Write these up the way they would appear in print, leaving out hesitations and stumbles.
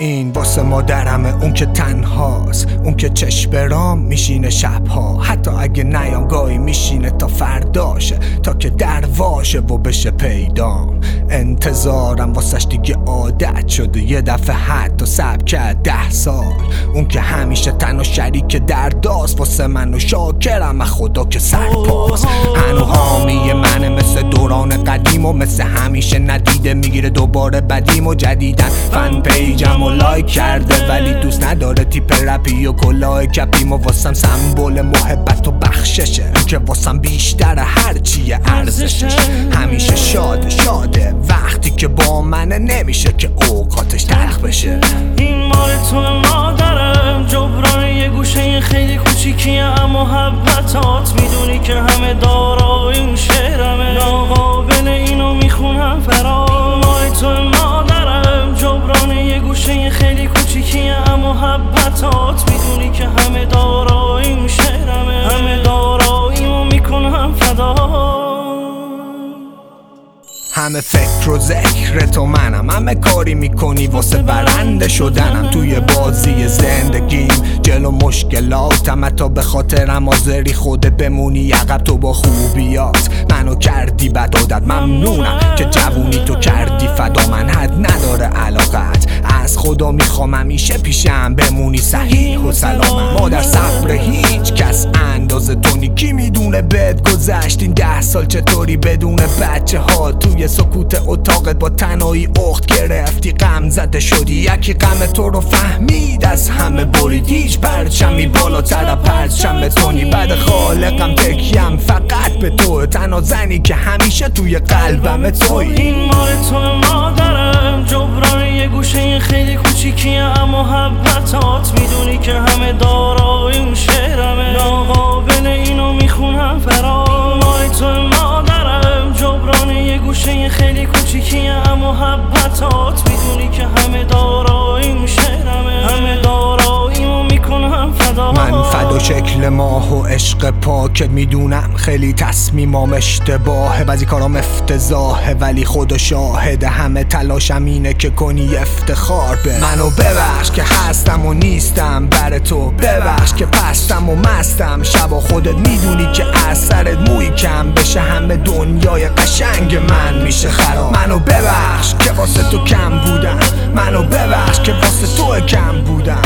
این واسه مادرمه، اون که تنهاست، اون که چشم برام میشینه شبها، حتی اگه نیام گاهی میشینه تا فرداشه، تا که درواشه و بشه پیدام. انتظارم واسش دیگه عادت شده، یه دفعه حتی صبر کرد 10 سال. اون که همیشه تنها شریک درداست، واسه من و شاکرم از خدا که سرپاس. هنو حامی منه مثل دوران قدیم و مثل همیشه ندیده میگیره دوباره بدیم و جدیدن فن پیجم و لایک کرده، ولی دوست نداره تیپ رپی و کلاه کپیم و واسم سمبل محبت و بخششه، اون که واسم بیشتر هر چیه ارزشش. همیشه شاده وقتی که با منه، نمیشه که اوقاتش تلخ بشه. این مال تو مادرم، جبران یه گوشه خیلی کوچیکیه اما محبتات، میدونی که همه دارای این شعرمه، ناقابل اینو میخونم فرار. مال تو مادرم، جبران یه گوشه خیلی کوچیکیه اما محبتات، میدونی که همه دارای این شعرمه، همه داراییمو میکنم فدا. همه فکر و ذکر تو منم، همه کاری میکنی واسه برنده شدنم. توی بازی زندگیم جلو مشکلاتم، حتی به خاطرم حاضری خودت بمونی عقب. تو با خوبیات منو کردی بد عادت، ممنونم که جوونی تو کردی فدا. من حد نداره علاقت، از خدا میخوام همیشه پیشم بمونی صحیح و سلامت. مادر صبر هیچ کس اندازه تو نی، کی میدونه بهت گذشت این 10 سال چطوری بدون بچه ها. توی سکوت اتاقت با تنهایی اخت گرفتی، غم زده شدی، یکی غم تو رو فهمید از همه برید. هیچ پرچمی بالاتر پرچم تونی، بعد خالقم تکیم فقط به تو، تنها زنی که همیشه توی قلبم توی. این مال تو مادرم، جبران یه گوشه خیلی کوچیکیه اما محبتات، میدونی که همه دارای اون شعرمه، ناقابل اینو میخونم فرار. مال تو مادرم، جبران یه گوشه خیلی کوچیکیه اما محبتات، میدونی که همه دارای اون شعرمه، همه داراییمو میکنم فدا. من فدا شکل ماه و عشق پاک، میدونم خیلی تصمیمام اشتباهه، بعضی کارام افتضاحه، ولی خدا شاهده همه تلاشم اینه که کنی افتخار به منو. ببخش که هستم و نیستم بر تو، ببخش که پستم و مستم شبا، خودت میدونی که از سرت موی کم بشه همه دنیای قشنگ من میشه خراب. منو ببخش که واسه تو کم بودم، منو ببخش که واسه تو کم بودم،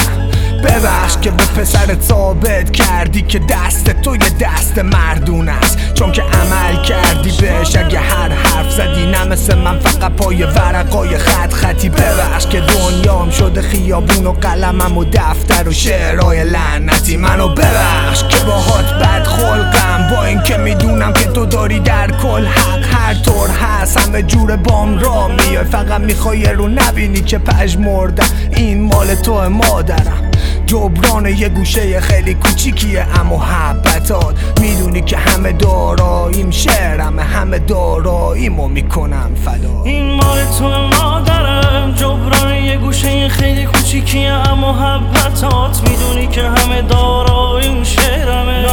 ببخش که به پسرت ثابت کردی که دست تو یه دست مردون است، چون که عمل کردی بهش. اگه هر حرف زدی نه مثل من فقط پای ورقای خطی، ببخش که دنیام شده خیابون و قلمم و دفتر و شعرهای لعنتی. منو ببخش که باهات بد خلقم، با این که میدونم که تو داری در کل حق، هر طور هست همه جور بام را میای، فقط میخوای رو نبینی که پژمردم. این مال تو مادرم، جبران یه گوشه خیلی کوچیکیه اما محبتات، میدونی که همه داراییم شعرمه، همه داراییمو میکنم فدا. این مال تو مادرم، جبران یه گوشه خیلی کوچیکیه اما محبتات، میدونی که همه داراییم شعرمه،